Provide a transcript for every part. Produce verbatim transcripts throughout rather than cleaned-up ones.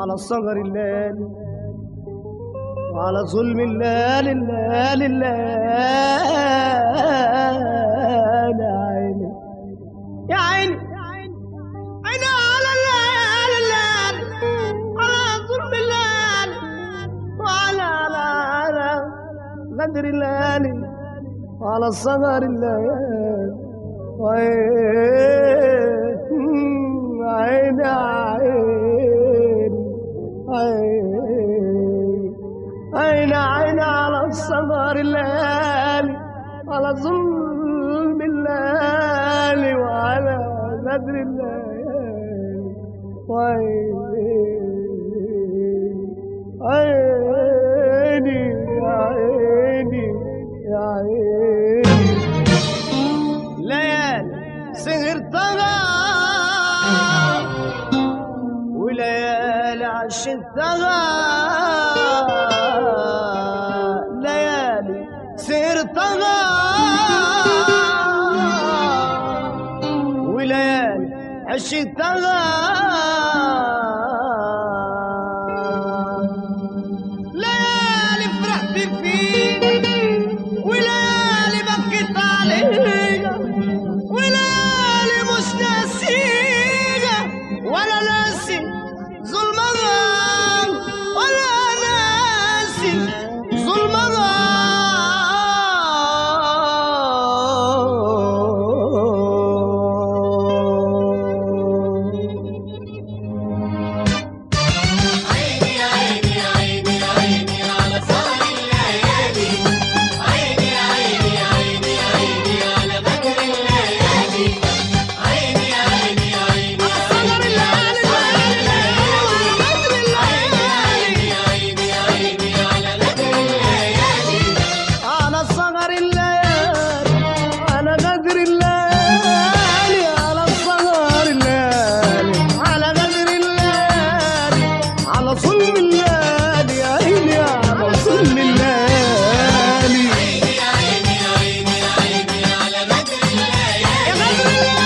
على صغر الليل وعلى ظلم الليل الليل الليل يا عيني يا عيني عيني على الليل الليل على ظلم الليل وعلى على على غدر الليل وعلى صغر الليل عيني عيني عيني عيني على الصغر الليالي على ظلم الليالي وعلى غدر الليالي عيني يا عيني يا عيني ليالي سهرتها وليالي عشتها ليالي سهرتها وليالي عشتها ليالي فرحت فيك وليالي بكيت عليك وليالي مش ناسيك ولا ناسي ظلمها ولا ناسي ظلمها عيني عيني عيني عيني على سهر الليالي عيني عيني عيني عيني على بدر الليالي عيني عيني عيني على صغر الليالي بدر الليالي عيني عيني على بدر الليالي على صغر الليالي على غدر الليالي على صغر الليالي على غدر الليالي على ظلم الليالي يا عيني على ظلم الليالي عيني عيني عيني عيني على بدر الليالي يا غدر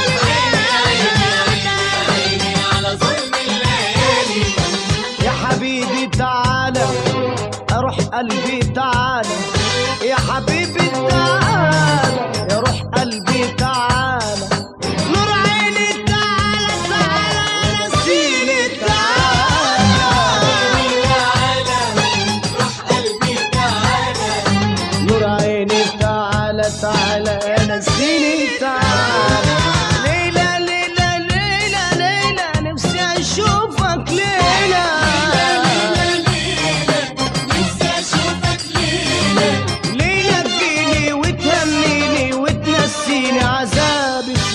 عيني على ظلم الليالي يا حبيبي تعالى اروح قلبي تعالى يا حبيبي تعالى يا روح قلبي تعالى نور عيني تعالى تعالى نسيني تعالى روح قلبي تعالى نور عيني تعالى تعالى نسيني تعالى ليلى ليلى ليلى ليلى نفسي اشوفك ليلى نفسي اشوفك ليلة ليلى تجيني وتهنيني وتنسيني عذابك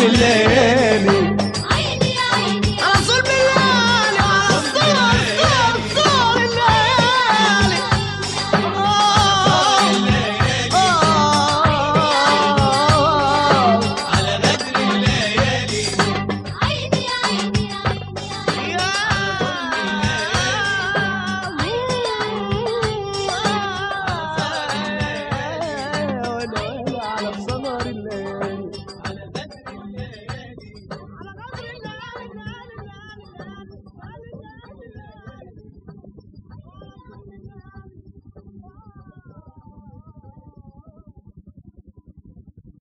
لله